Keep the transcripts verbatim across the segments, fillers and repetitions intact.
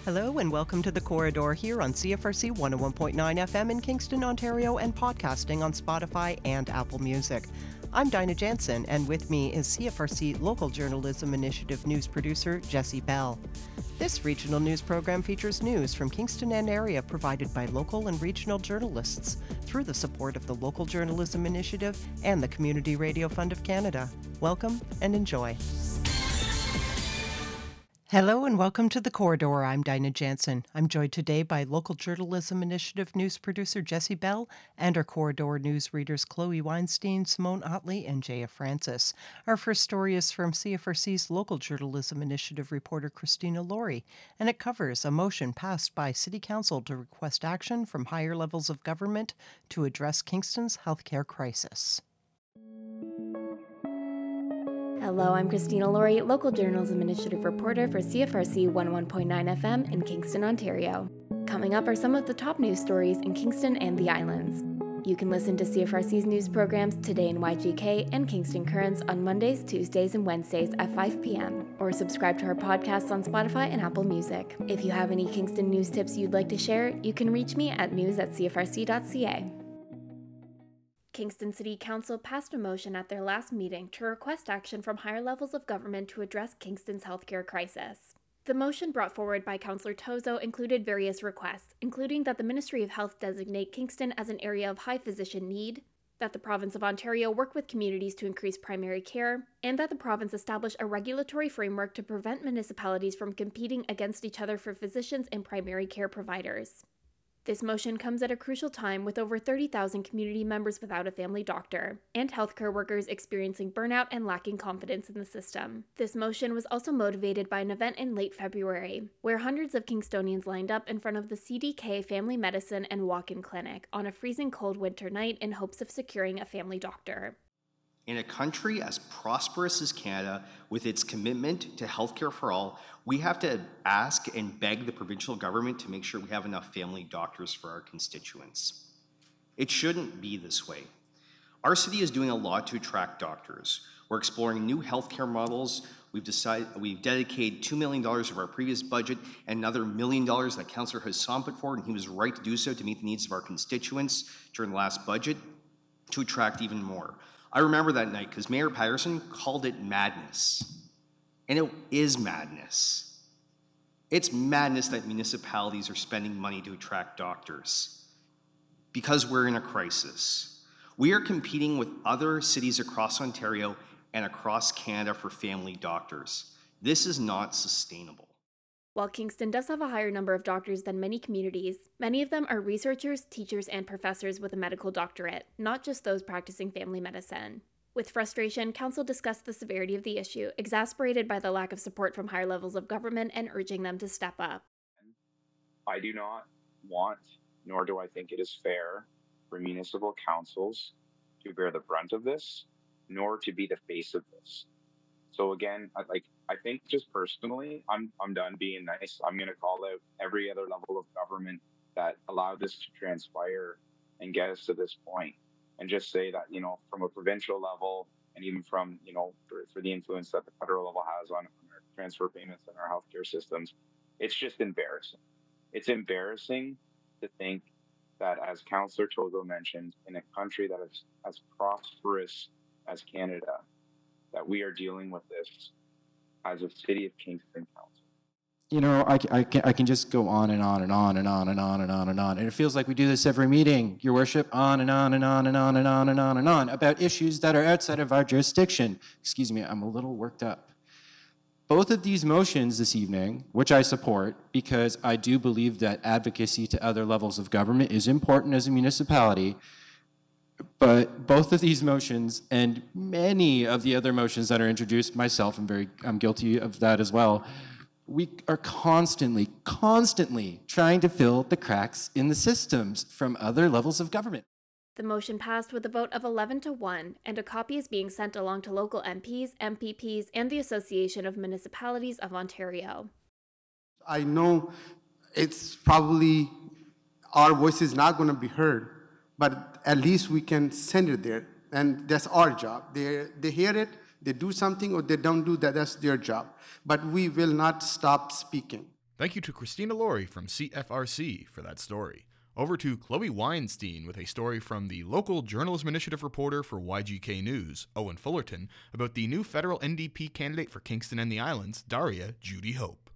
Hello and welcome to The Corridor here on C F R C one oh one point nine F M in Kingston, Ontario, and podcasting on Spotify and Apple Music. I'm Dinah Jansen, and with me is C F R C Local Journalism Initiative news producer Jessie Bell. This regional news program features news from Kingston and area provided by local and regional journalists through the support of the Local Journalism Initiative and the Community Radio Fund of Canada. Welcome and enjoy. Hello and welcome to The Corridor. I'm Dinah Jansen. I'm joined today by Local Journalism Initiative news producer Jessie Bell and our Corridor news readers Chloe Weinstein, Simone Otley, and Jaya Francis. Our first story is from C F R C's Local Journalism Initiative reporter Christina Laurie, and it covers a motion passed by City Council to request action from higher levels of government to address Kingston's healthcare crisis. Hello, I'm Christina Laurie, Local Journalism Initiative reporter for C F R C one oh one point nine F M in Kingston, Ontario. Coming up are some of the top news stories in Kingston and the Islands. You can listen to C F R C's news programs Today in Y G K and Kingston Currents on Mondays, Tuesdays, and Wednesdays at five p.m. or subscribe to our podcasts on Spotify and Apple Music. If you have any Kingston news tips you'd like to share, you can reach me at news at c f r c dot c a. Kingston City Council passed a motion at their last meeting to request action from higher levels of government to address Kingston's healthcare crisis. The motion brought forward by Councillor Tozo included various requests, including that the Ministry of Health designate Kingston as an area of high physician need, that the Province of Ontario work with communities to increase primary care, and that the province establish a regulatory framework to prevent municipalities from competing against each other for physicians and primary care providers. This motion comes at a crucial time with over thirty thousand community members without a family doctor, and healthcare workers experiencing burnout and lacking confidence in the system. This motion was also motivated by an event in late February, where hundreds of Kingstonians lined up in front of the C D K Family Medicine and Walk-in Clinic on a freezing cold winter night in hopes of securing a family doctor. In a country as prosperous as Canada, with its commitment to healthcare for all, we have to ask and beg the provincial government to make sure we have enough family doctors for our constituents. It shouldn't be this way. Our city is doing a lot to attract doctors. We're exploring new healthcare models. We've decided we've dedicated two million dollars of our previous budget and another million dollars that Councillor Hassan put forward, and he was right to do so to meet the needs of our constituents during the last budget to attract even more. I remember that night because Mayor Patterson called it madness. And it is madness. It's madness that municipalities are spending money to attract doctors because we're in a crisis. We are competing with other cities across Ontario and across Canada for family doctors. This is not sustainable. While Kingston does have a higher number of doctors than many communities, many of them are researchers, teachers, and professors with a medical doctorate, not just those practicing family medicine. With frustration, Council discussed the severity of the issue, exasperated by the lack of support from higher levels of government and urging them to step up. I do not want, nor do I think it is fair for municipal councils to bear the brunt of this, nor to be the face of this. So again, I, like I think just personally, I'm I'm done being nice. I'm going to call out every other level of government that allowed this to transpire and get us to this point, and just say that, you know, from a provincial level and even from, you know, for, for the influence that the federal level has on, on our transfer payments and our healthcare systems, it's just embarrassing. It's embarrassing to think that, as Councillor Tozo mentioned, in a country that is as prosperous as Canada, that we are dealing with this as a City of Kingston Council. You know, I, I, can, I can just go on and on and on and on and on and on and on. And it feels like we do this every meeting, Your Worship, on and on and on and on and on and on and on about issues that are outside of our jurisdiction. Excuse me, I'm a little worked up. Both of these motions this evening, which I support because I do believe that advocacy to other levels of government is important as a municipality, but both of these motions and many of the other motions that are introduced, myself, I'm very, I'm guilty of that as well, we are constantly, constantly trying to fill the cracks in the systems from other levels of government. The motion passed with a vote of eleven to one, and a copy is being sent along to local M Ps, M P Ps, and the Association of Municipalities of Ontario. I know it's probably, our voice is not going to be heard, but at least we can send it there, and that's our job. They, they hear it, they do something, or they don't do that, that's their job. But we will not stop speaking. Thank you to Christina Laurie from C F R C for that story. Over to Chloe Weinstein with a story from the local Journalism Initiative reporter for Y G K News, Owen Fullerton, about the new federal N D P candidate for Kingston and the Islands, Daria Judy Hope.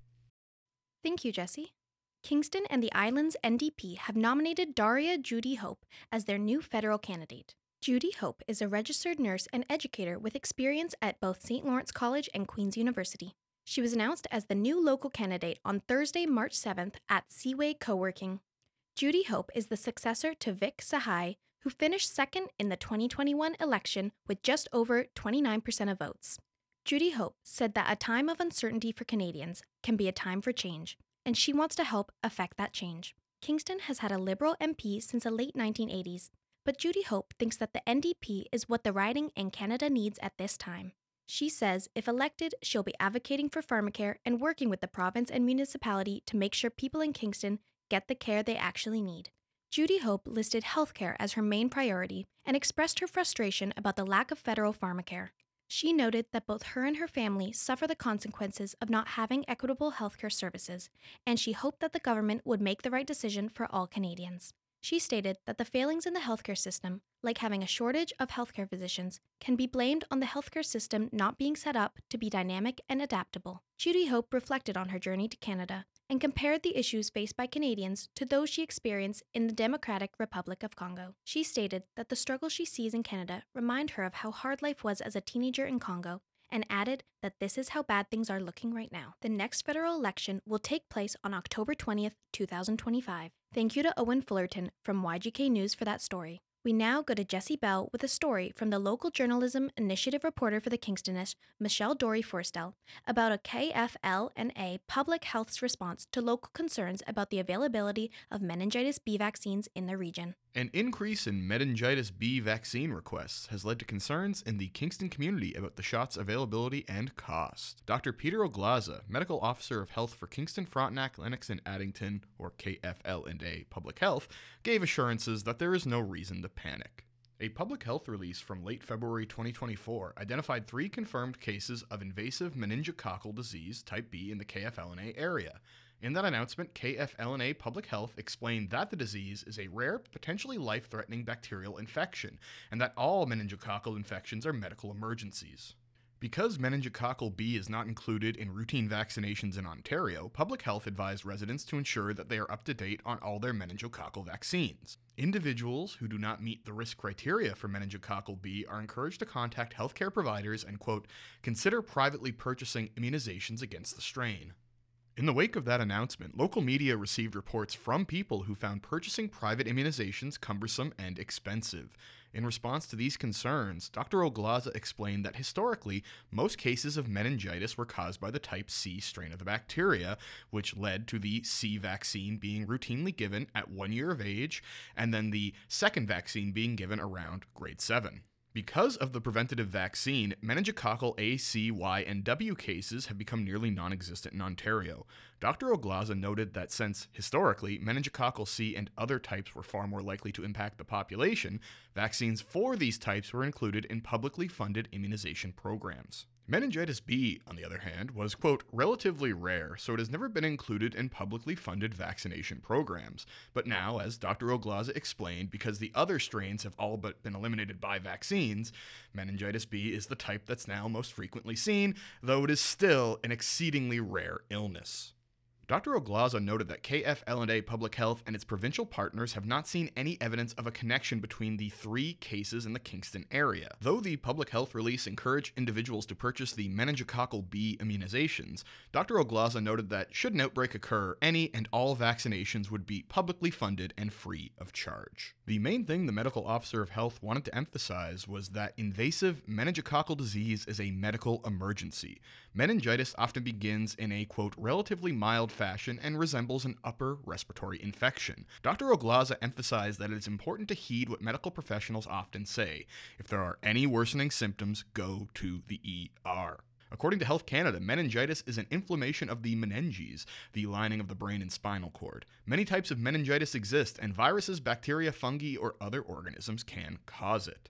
Thank you, Jesse. Kingston and the Islands N D P have nominated Daria Judy Hope as their new federal candidate. Judy Hope is a registered nurse and educator with experience at both Saint Lawrence College and Queen's University. She was announced as the new local candidate on Thursday, March seventh at Seaway Co-working. Judy Hope is the successor to Vic Sahai, who finished second in the twenty twenty-one election with just over twenty-nine percent of votes. Judy Hope said that a time of uncertainty for Canadians can be a time for change, and she wants to help affect that change. Kingston has had a Liberal M P since the late nineteen eighties, but Judy Hope thinks that the N D P is what the riding and Canada needs at this time. She says if elected, she'll be advocating for pharmacare and working with the province and municipality to make sure people in Kingston get the care they actually need. Judy Hope listed healthcare as her main priority and expressed her frustration about the lack of federal pharmacare. She noted that both her and her family suffer the consequences of not having equitable healthcare services, and she hoped that the government would make the right decision for all Canadians. She stated that the failings in the healthcare system, like having a shortage of healthcare physicians, can be blamed on the healthcare system not being set up to be dynamic and adaptable. Judy Hope reflected on her journey to Canada and compared the issues faced by Canadians to those she experienced in the Democratic Republic of Congo. She stated that the struggles she sees in Canada remind her of how hard life was as a teenager in Congo, and added that this is how bad things are looking right now. The next federal election will take place on October twentieth, two thousand twenty-five. Thank you to Owen Fullerton from Y G K News for that story. We now go to Jesse Bell with a story from the local Journalism Initiative reporter for the Kingstonish, Michelle Dory-Forstel, about a K F L N A public health's response to local concerns about the availability of meningitis B vaccines in the region. An increase in meningitis B vaccine requests has led to concerns in the Kingston community about the shot's availability and cost. Doctor Peter Oglaza, Medical Officer of Health for Kingston, Frontenac, Lennox, and Addington, or K F L N A Public Health, gave assurances that there is no reason to panic. A public health release from late February twenty twenty-four identified three confirmed cases of invasive meningococcal disease type B in the K F L N A area. In that announcement, K F L N A Public Health explained that the disease is a rare, potentially life-threatening bacterial infection, and that all meningococcal infections are medical emergencies. Because meningococcal B is not included in routine vaccinations in Ontario, Public Health advised residents to ensure that they are up to date on all their meningococcal vaccines. Individuals who do not meet the risk criteria for meningococcal B are encouraged to contact healthcare providers and, quote, consider privately purchasing immunizations against the strain. In the wake of that announcement, local media received reports from people who found purchasing private immunizations cumbersome and expensive. In response to these concerns, Doctor Oglaza explained that historically, most cases of meningitis were caused by the type C strain of the bacteria, which led to the C vaccine being routinely given at one year of age, and then the second vaccine being given around grade seven. Because of the preventative vaccine, meningococcal A, C, Y, and W cases have become nearly non-existent in Ontario. Doctor Oglaza noted that since, historically, meningococcal C and other types were far more likely to impact the population, vaccines for these types were included in publicly funded immunization programs. Meningitis B, on the other hand, was, quote, relatively rare, so it has never been included in publicly funded vaccination programs. But now, as Doctor Oglaza explained, because the other strains have all but been eliminated by vaccines, meningitis B is the type that's now most frequently seen, though it is still an exceedingly rare illness. Doctor Oglaza noted that K F L N A Public Health and its provincial partners have not seen any evidence of a connection between the three cases in the Kingston area. Though the public health release encouraged individuals to purchase the meningococcal B immunizations, Doctor Oglaza noted that should an outbreak occur, any and all vaccinations would be publicly funded and free of charge. The main thing the medical officer of health wanted to emphasize was that invasive meningococcal disease is a medical emergency. Meningitis often begins in a, quote, relatively mild fashion and resembles an upper respiratory infection. Doctor Oglaza emphasized that it is important to heed what medical professionals often say. If there are any worsening symptoms, go to the E R. According to Health Canada, meningitis is an inflammation of the meninges, the lining of the brain and spinal cord. Many types of meningitis exist, and viruses, bacteria, fungi, or other organisms can cause it.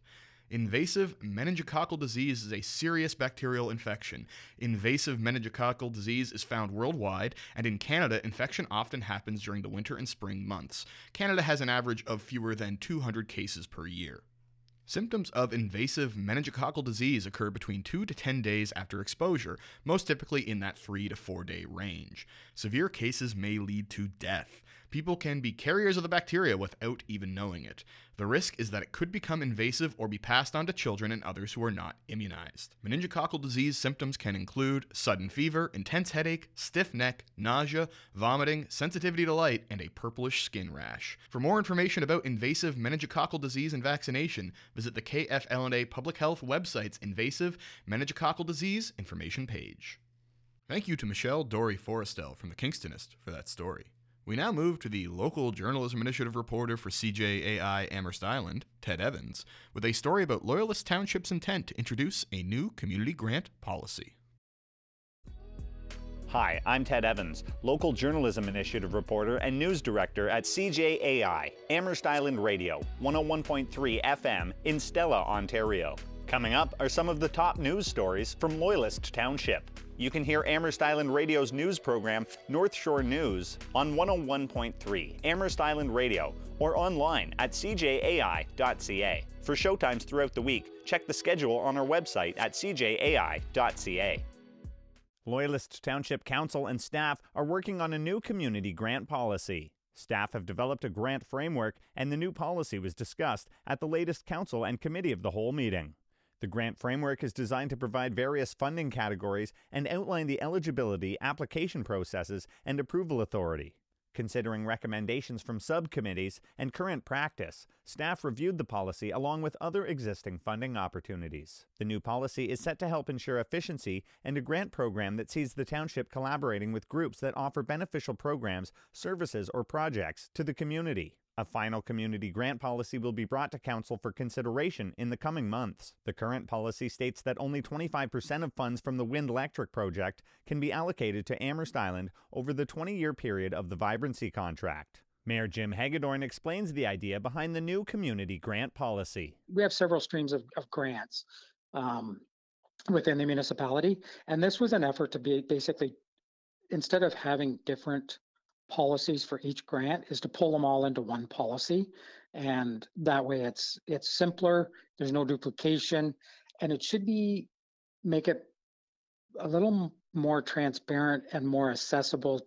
Invasive meningococcal disease is a serious bacterial infection. Invasive meningococcal disease is found worldwide, and in Canada, infection often happens during the winter and spring months. Canada has an average of fewer than two hundred cases per year. Symptoms of invasive meningococcal disease occur between two to ten days after exposure, most typically in that three to four day range. Severe cases may lead to death. People can be carriers of the bacteria without even knowing it. The risk is that it could become invasive or be passed on to children and others who are not immunized. Meningococcal disease symptoms can include sudden fever, intense headache, stiff neck, nausea, vomiting, sensitivity to light, and a purplish skin rash. For more information about invasive meningococcal disease and vaccination, visit the K F L N A Public Health website's Invasive Meningococcal Disease information page. Thank you to Michelle Dory Forrestel from the Kingstonist for that story. We now move to the local journalism initiative reporter for C J A I Amherst Island, Ted Evans, with a story about Loyalist Township's intent to introduce a new community grant policy. Hi, I'm Ted Evans, local journalism initiative reporter and news director at C J A I, Amherst Island Radio, one oh one point three F M in Stella, Ontario. Coming up are some of the top news stories from Loyalist Township. You can hear Amherst Island Radio's news program, North Shore News, on one oh one point three Amherst Island Radio or online at c j a i dot c a. For showtimes throughout the week, check the schedule on our website at c j a i dot c a. Loyalist Township Council and staff are working on a new community grant policy. Staff have developed a grant framework, and the new policy was discussed at the latest Council and Committee of the Whole meeting. The grant framework is designed to provide various funding categories and outline the eligibility, application processes, and approval authority. Considering recommendations from subcommittees and current practice, staff reviewed the policy along with other existing funding opportunities. The new policy is set to help ensure efficiency and a grant program that sees the township collaborating with groups that offer beneficial programs, services, or projects to the community. A final community grant policy will be brought to Council for consideration in the coming months. The current policy states that only twenty-five percent of funds from the Wind Electric project can be allocated to Amherst Island over the twenty-year period of the vibrancy contract. Mayor Jim Hagedorn explains the idea behind the new community grant policy. We have several streams of, of grants um, within the municipality, and this was an effort to be basically, instead of having different policies for each grant, is to pull them all into one policy, and that way it's it's simpler, there's no duplication, and it should be make it a little more transparent and more accessible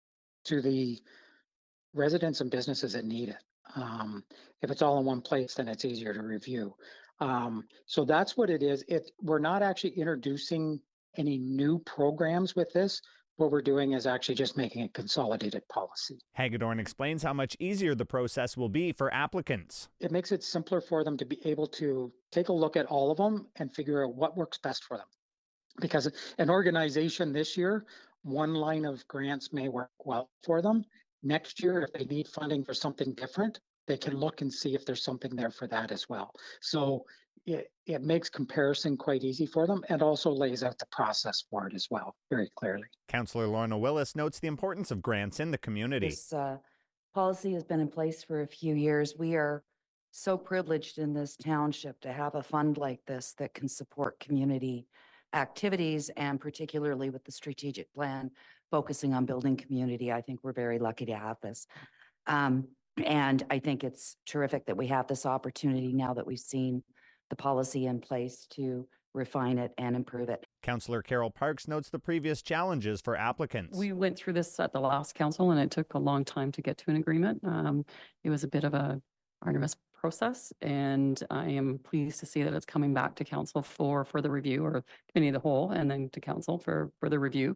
to the residents and businesses that need it. Um, if it's all in one place, then it's easier to review. Um, so that's what it is. It we're not actually introducing any new programs with this. What we're doing is actually just making a consolidated policy. Hagedorn explains how much easier the process will be for applicants. It makes it simpler for them to be able to take a look at all of them and figure out what works best for them. Because an organization this year, one line of grants may work well for them. Next year, if they need funding for something different, they can look and see if there's something there for that as well. So it, it makes comparison quite easy for them and also lays out the process for it as well, very clearly. Councillor Lorna Willis notes the importance of grants in the community. This uh, policy has been in place for a few years. We are so privileged in this township to have a fund like this that can support community activities, and particularly with the strategic plan focusing on building community. I think we're very lucky to have this. Um, and I think it's terrific that we have this opportunity now that we've seen the policy in place to refine it and improve it. Councillor Carol Parks notes the previous challenges for applicants. We went through this at the last council, and it took a long time to get to an agreement. Um, it was a bit of a arduous process, and I am pleased to see that it's coming back to council for further review, or committee of the whole, and then to council for further review.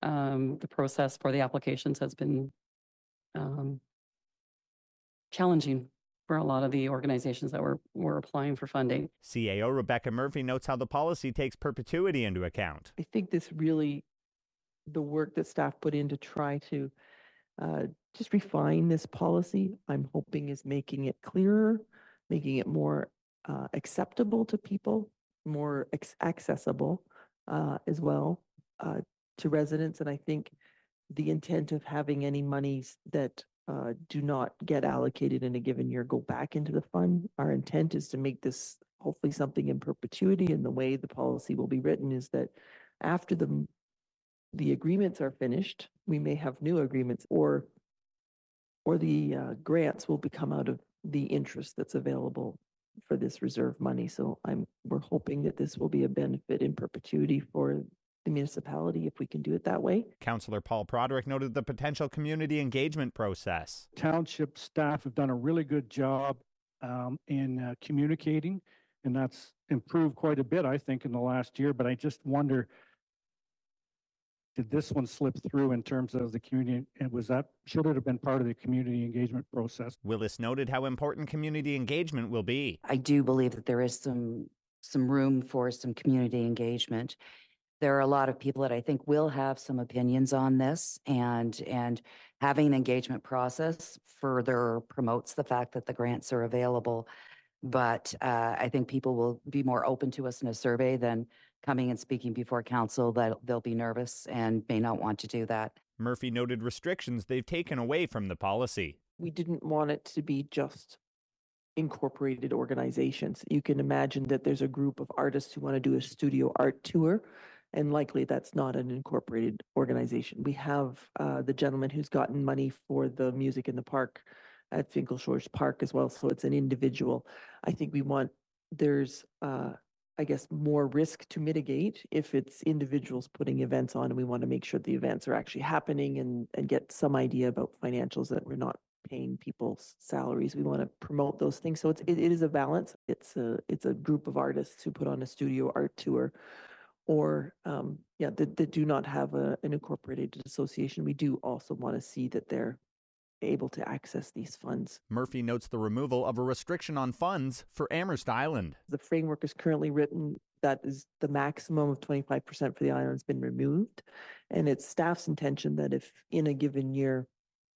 Um, the process for the applications has been um, challenging for a lot of the organizations that were, were applying for funding. C A O Rebecca Murphy notes how the policy takes perpetuity into account. I think this really, the work that staff put in to try to uh, just refine this policy, I'm hoping is making it clearer, making it more uh, acceptable to people, more ex- accessible uh, as well uh, to residents. And I think the intent of having any monies that uh, do not get allocated in a given year go back into the fund. Our intent is to make this hopefully something in perpetuity, and the way the policy will be written is that after the the agreements are finished, we may have new agreements, or or the uh, grants will become out of the interest that's available for this reserve money. So I'm we're hoping that this will be a benefit in perpetuity for the municipality if we can do it that way. Councillor Paul Broderick noted the potential community engagement process. Township staff have done a really good job um, in uh, communicating, and that's improved quite a bit, I think, in the last year. But I just wonder, did this one slip through in terms of the community? And was that, should it have been part of the community engagement process? Willis noted how important community engagement will be. I do believe that there is some some room for some community engagement. There are a lot of people that I think will have some opinions on this, and and having an engagement process further promotes the fact that the grants are available. But uh, I think people will be more open to us in a survey than coming and speaking before council, that they'll be nervous and may not want to do that. Murphy noted restrictions they've taken away from the policy. We didn't want it to be just incorporated organizations. You can imagine that there's a group of artists who want to do a studio art tour, and likely that's not an incorporated organization. We have uh, the gentleman who's gotten money for the music in the park at Finkel Shores Park as well, so it's an individual. I think we want, there's, uh, I guess, more risk to mitigate if it's individuals putting events on, and we want to make sure the events are actually happening and, and get some idea about financials, that we're not paying people's salaries. We want to promote those things. So it's, it, it is a balance. It's a, it's a group of artists who put on a studio art tour, or um, yeah, that, that do not have a, an incorporated association. We do also want to see that they're able to access these funds. Murphy notes the removal of a restriction on funds for Amherst Island. The framework is currently written that is the maximum of twenty-five percent for the island has been removed. And it's staff's intention that if in a given year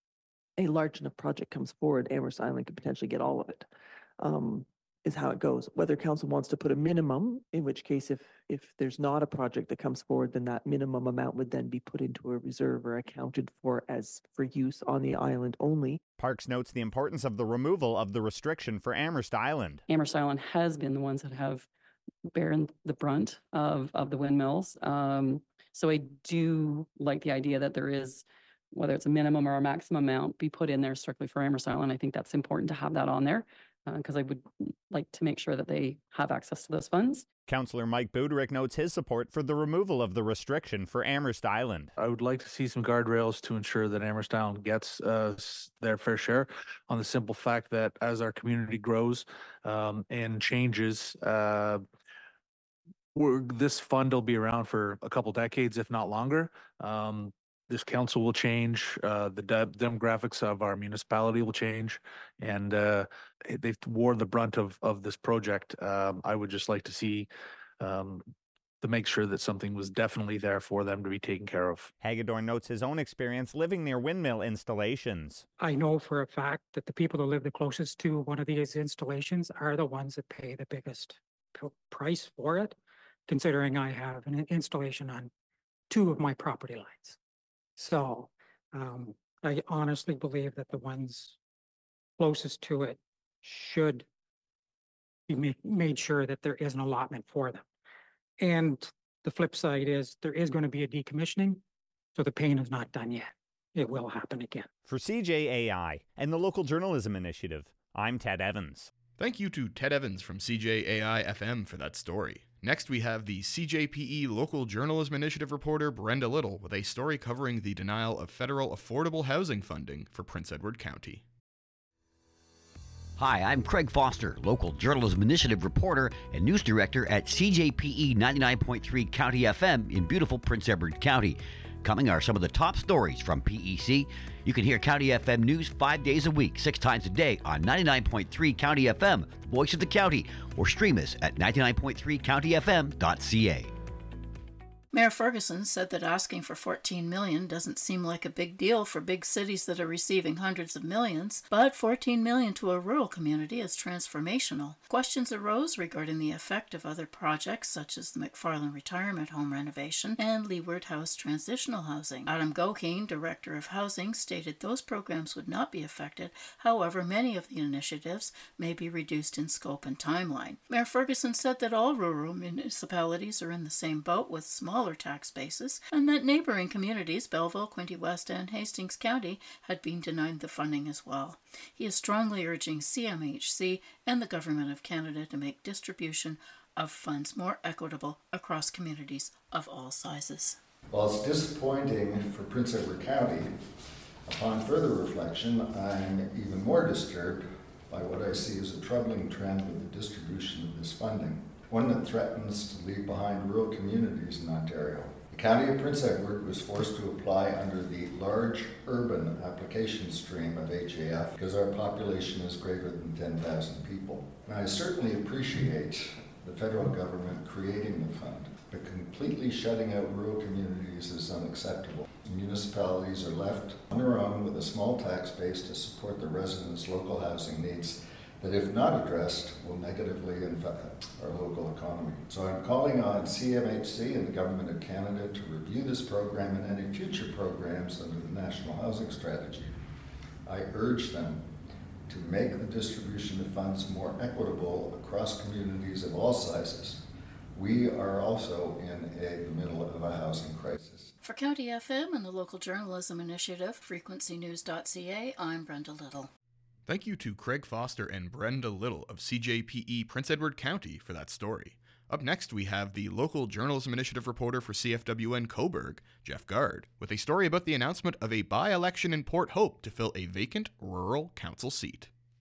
a large enough project comes forward, Amherst Island could potentially get all of it. Um, is how it goes. Whether council wants to put a minimum, in which case if if there's not a project that comes forward, then that minimum amount would then be put into a reserve or accounted for as for use on the island only. Parks notes the importance of the removal of the restriction for Amherst Island. Amherst Island has been the ones that have borne the brunt of, of the windmills. Um, so I do like the idea that there is, whether it's a minimum or a maximum amount, be put in there strictly for Amherst Island. I think that's important to have that on there, because uh, I would like to make sure that they have access to those funds. Councillor Mike Buderick notes his support for the removal of the restriction for Amherst Island. I would like to see some guardrails to ensure that Amherst Island gets uh, their fair share, on the simple fact that as our community grows um, and changes, uh, we're, this fund will be around for a couple decades, if not longer. Um, This council will change, uh, the de- demographics of our municipality will change, and uh, they've worn the brunt of, of this project. Um, I would just like to see, um, to make sure that something was definitely there for them to be taken care of. Hagedorn notes his own experience living near windmill installations. I know for a fact that the people who live the closest to one of these installations are the ones that pay the biggest p- price for it, considering I have an installation on two of my property lines. So um, I honestly believe that the ones closest to it should be make, made sure that there is an allotment for them. And the flip side is there is going to be a decommissioning, so the pain is not done yet. It will happen again. For C J A I and the Local Journalism Initiative, I'm Ted Evans. Thank you to Ted Evans from C J A I F M for that story. Next, we have the C J P E Local Journalism Initiative reporter Brenda Little with a story covering the denial of federal affordable housing funding for Prince Edward County. Hi, I'm Craig Foster, Local Journalism Initiative reporter and news director at C J P E ninety-nine point three County F M in beautiful Prince Edward County. Coming are some of the top stories from P E C. You can hear County F M news five days a week, six times a day on ninety-nine point three County F M, the voice of the county, or stream us at ninety-nine point three county f m dot c a. Mayor Ferguson said that asking for fourteen million dollars doesn't seem like a big deal for big cities that are receiving hundreds of millions, but fourteen million dollars to a rural community is transformational. Questions arose regarding the effect of other projects such as the McFarland Retirement Home renovation and Leeward House transitional housing. Adam Goheen, Director of Housing, stated those programs would not be affected. However, many of the initiatives may be reduced in scope and timeline. Mayor Ferguson said that all rural municipalities are in the same boat with small tax bases, and that neighboring communities, Belleville, Quinte West, and Hastings County, had been denied the funding as well. He is strongly urging C M H C and the Government of Canada to make distribution of funds more equitable across communities of all sizes. While it's disappointing for Prince Edward County, upon further reflection, I'm even more disturbed by what I see as a troubling trend with the distribution of this funding, one that threatens to leave behind rural communities in Ontario. The County of Prince Edward was forced to apply under the large urban application stream of H A F because our population is greater than ten thousand people. And I certainly appreciate the federal government creating the fund, but completely shutting out rural communities is unacceptable. Municipalities are left on their own with a small tax base to support the residents' local housing needs that, if not addressed, will negatively impact our local economy. So I'm calling on C M H C and the Government of Canada to review this program and any future programs under the National Housing Strategy. I urge them to make the distribution of funds more equitable across communities of all sizes. We are also in a, the middle of a housing crisis. For County F M and the Local Journalism Initiative, frequency news dot c a, I'm Brenda Little. Thank you to Craig Foster and Brenda Little of C J P E Prince Edward County for that story. Up next, we have the Local Journalism Initiative reporter for C F W N Cobourg, Jeff Gard, with a story about the announcement of a by-election in Port Hope to fill a vacant rural council seat.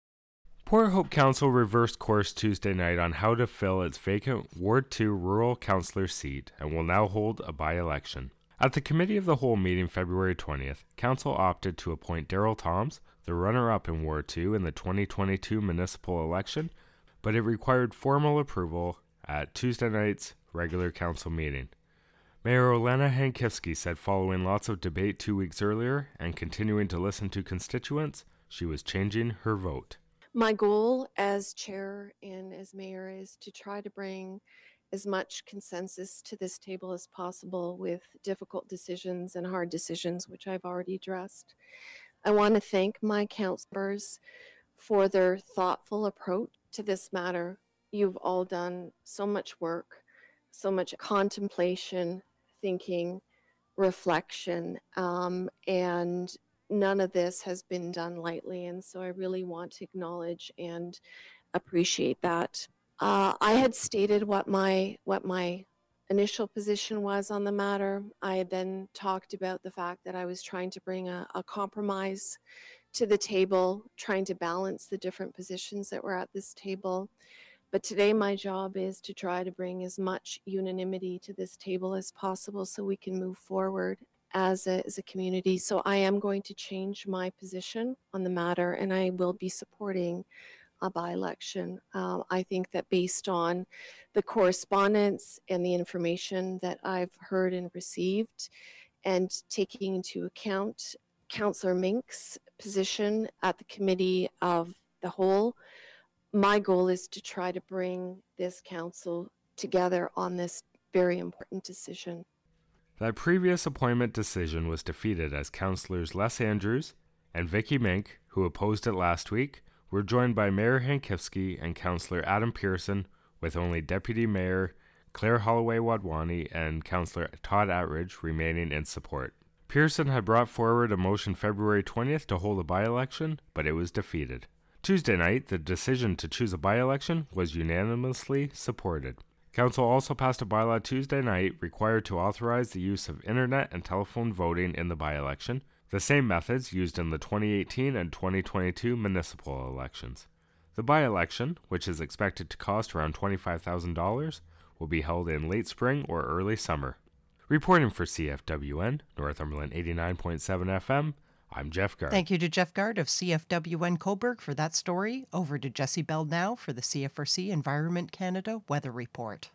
Port Hope Council reversed course Tuesday night on how to fill its vacant Ward two rural councillor seat and will now hold a by-election. At the Committee of the Whole meeting February twentieth, Council opted to appoint Daryl Toms, the runner-up in Ward two in the twenty twenty-two municipal election, but it required formal approval at Tuesday night's regular council meeting. Mayor Olena Hankivsky said following lots of debate two weeks earlier and continuing to listen to constituents, she was changing her vote. My goal as chair and as mayor is to try to bring as much consensus to this table as possible with difficult decisions and hard decisions, which I've already addressed. I want to thank my councillors for their thoughtful approach to this matter. You've all done so much work, so much contemplation, thinking, reflection, um, and none of this has been done lightly. And so I really want to acknowledge and appreciate that. Uh, I had stated what my what my initial position was on the matter. I had then talked about the fact that I was trying to bring a, a compromise to the table, trying to balance the different positions that were at this table. But today my job is to try to bring as much unanimity to this table as possible so we can move forward as a, as a community. So I am going to change my position on the matter, and I will be supporting a by-election. Uh, I think that based on the correspondence and the information that I've heard and received, and taking into account Councillor Mink's position at the Committee of the Whole, my goal is to try to bring this council together on this very important decision. That previous appointment decision was defeated as Councillors Les Andrews and Vicky Mink, who opposed it last week, were joined by Mayor Hankivsky and Councillor Adam Pearson, with only Deputy Mayor Claire Holloway-Wadwani and Councillor Todd Attridge remaining in support. Pearson had brought forward a motion February twentieth to hold a by-election, but it was defeated. Tuesday night, the decision to choose a by-election was unanimously supported. Council also passed a bylaw Tuesday night required to authorize the use of internet and telephone voting in the by-election, the same methods used in the twenty eighteen and twenty twenty-two municipal elections. The by-election, which is expected to cost around twenty-five thousand dollars, will be held in late spring or early summer. Reporting for C F W N, Northumberland eighty-nine point seven F M, I'm Jeff Gard. Thank you to Jeff Gard of C F W N Cobourg for that story. Over to Jesse Bell now for the C F R C Environment Canada Weather Report.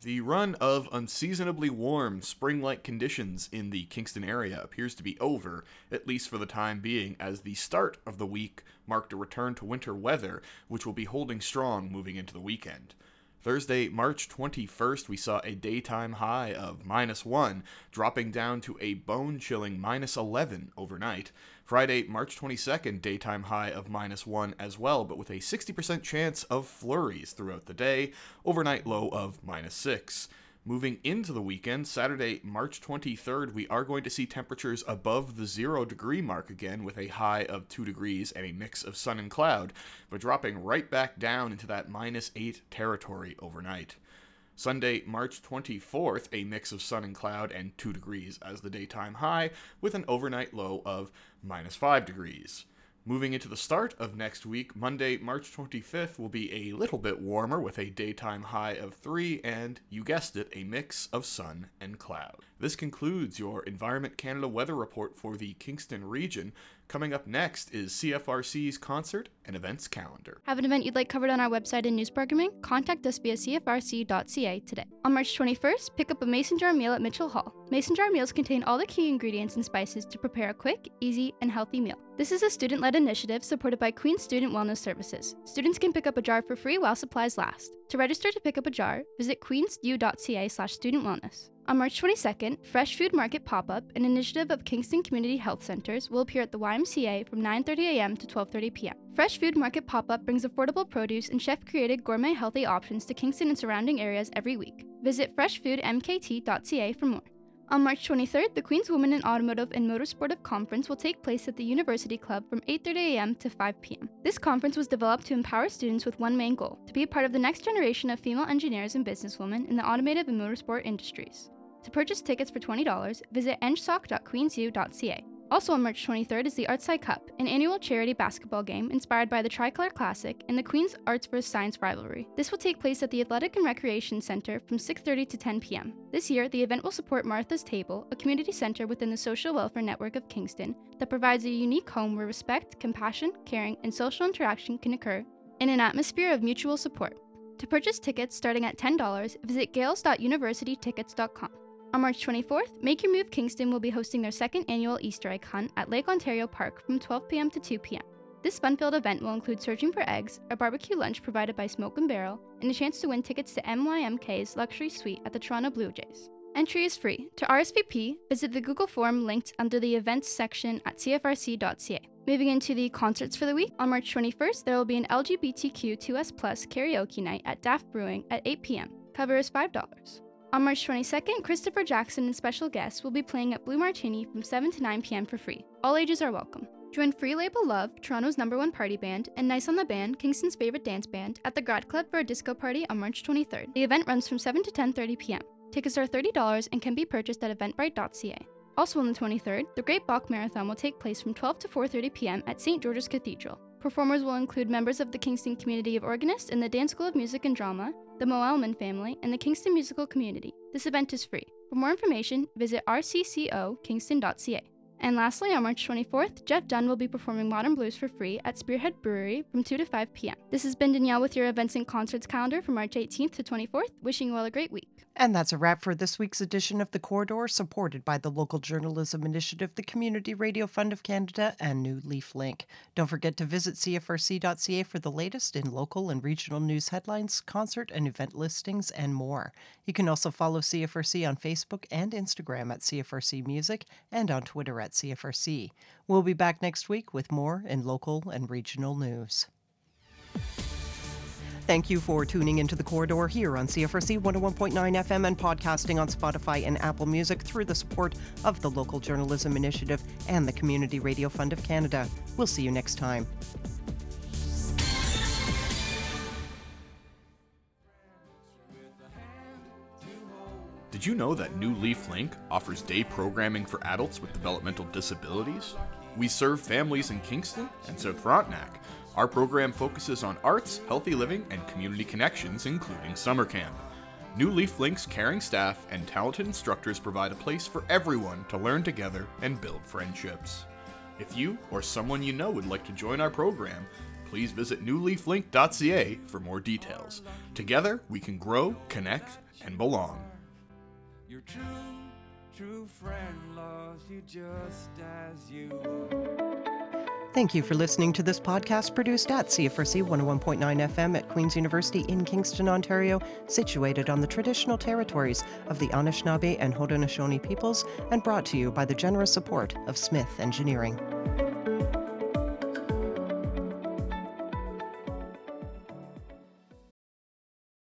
The run of unseasonably warm, spring-like conditions in the Kingston area appears to be over, at least for the time being, as the start of the week marked a return to winter weather, which will be holding strong moving into the weekend. Thursday, March twenty-first, we saw a daytime high of minus one, dropping down to a bone-chilling minus eleven overnight. Friday, March twenty-second, daytime high of minus one as well, but with a sixty percent chance of flurries throughout the day, overnight low of minus six. Moving into the weekend, Saturday, March twenty-third, we are going to see temperatures above the zero degree mark again with a high of two degrees and a mix of sun and cloud, but dropping right back down into that minus eight territory overnight. Sunday, March twenty-fourth, a mix of sun and cloud and two degrees as the daytime high with an overnight low of minus five degrees. Moving into the start of next week, Monday, March twenty-fifth will be a little bit warmer with a daytime high of three and, you guessed it, a mix of sun and cloud. This concludes your Environment Canada weather report for the Kingston region. Coming up next is C F R C's concert and events calendar. Have an event you'd like covered on our website and news programming? Contact us via c f r c dot c a today. On March twenty-first, pick up a mason jar meal at Mitchell Hall. Mason jar meals contain all the key ingredients and spices to prepare a quick, easy, and healthy meal. This is a student-led initiative supported by Queen's Student Wellness Services. Students can pick up a jar for free while supplies last. To register to pick up a jar, visit queens u dot c a slash student wellness. On March twenty-second, Fresh Food Market Pop-Up, an initiative of Kingston Community Health Centers, will appear at the Y M C A from nine thirty a m to twelve thirty p m Fresh Food Market Pop-Up brings affordable produce and chef-created gourmet healthy options to Kingston and surrounding areas every week. Visit fresh food m k t dot c a for more. On March twenty-third, the Queen's Women in Automotive and Motorsportive Conference will take place at the University Club from eight thirty a m to five p m This conference was developed to empower students with one main goal, to be a part of the next generation of female engineers and businesswomen in the automotive and motorsport industries. To purchase tickets for twenty dollars, visit e n g s o c dot queens u dot c a. Also on March twenty-third is the Artside Cup, an annual charity basketball game inspired by the Tricolor Classic and the Queen's Arts versus. Science rivalry. This will take place at the Athletic and Recreation Center from six thirty to ten p m This year, the event will support Martha's Table, a community center within the Social Welfare Network of Kingston that provides a unique home where respect, compassion, caring, and social interaction can occur in an atmosphere of mutual support. To purchase tickets starting at ten dollars, visit gales dot university tickets dot com. On March twenty-fourth, Make Your Move Kingston will be hosting their second annual Easter egg hunt at Lake Ontario Park from twelve p m to two p m This fun-filled event will include searching for eggs, a barbecue lunch provided by Smoke and Barrel, and a chance to win tickets to M Y M K's luxury suite at the Toronto Blue Jays. Entry is free. To R S V P, visit the Google form linked under the events section at c f r c dot c a. Moving into the concerts for the week, on March twenty-first, there will be an L G B T Q two S plus karaoke night at Daft Brewing at eight p m Cover is five dollars. On March twenty-second, Christopher Jackson and special guests will be playing at Blue Martini from seven to nine p m for free. All ages are welcome. Join Free Label Love, Toronto's number one party band, and Nice on the Band, Kingston's favorite dance band, at the Grad Club for a disco party on March twenty-third. The event runs from seven to ten thirty p m Tickets are thirty dollars and can be purchased at eventbrite dot c a. Also on the twenty-third, the Great Bach Marathon will take place from twelve to four thirty p m at Saint George's Cathedral. Performers will include members of the Kingston Community of Organists and the Dance School of Music and Drama, the Moelman family, and the Kingston Musical Community. This event is free. For more information, visit r c c o kingston dot c a. And lastly, on March twenty-fourth, Jeff Dunn will be performing Modern Blues for free at Spearhead Brewery from two to five p m This has been Danielle with your events and concerts calendar from March eighteenth to twenty-fourth. Wishing you all a great week. And that's a wrap for this week's edition of The Corridor, supported by the Local Journalism Initiative, the Community Radio Fund of Canada, and New Leaf Link. Don't forget to visit c f r c dot c a for the latest in local and regional news headlines, concert and event listings, and more. You can also follow C F R C on Facebook and Instagram at C F R C Music and on Twitter at C F R C. We'll be back next week with more in local and regional news. Thank you for tuning into The Corridor here on C F R C one oh one point nine F M and podcasting on Spotify and Apple Music through the support of the Local Journalism Initiative and the Community Radio Fund of Canada. We'll see you next time. Did you know that New Leaf Link offers day programming for adults with developmental disabilities? We serve families in Kingston and South Frontenac. Our program focuses on arts, healthy living, and community connections, including summer camp. New Leaf Link's caring staff and talented instructors provide a place for everyone to learn together and build friendships. If you or someone you know would like to join our program, please visit new leaf link dot c a for more details. Together, we can grow, connect, and belong. Your true, true friend loves you just as you are. Thank you for listening to this podcast produced at C F R C one oh one point nine F M at Queen's University in Kingston, Ontario, situated on the traditional territories of the Anishinaabe and Haudenosaunee peoples, and brought to you by the generous support of Smith Engineering.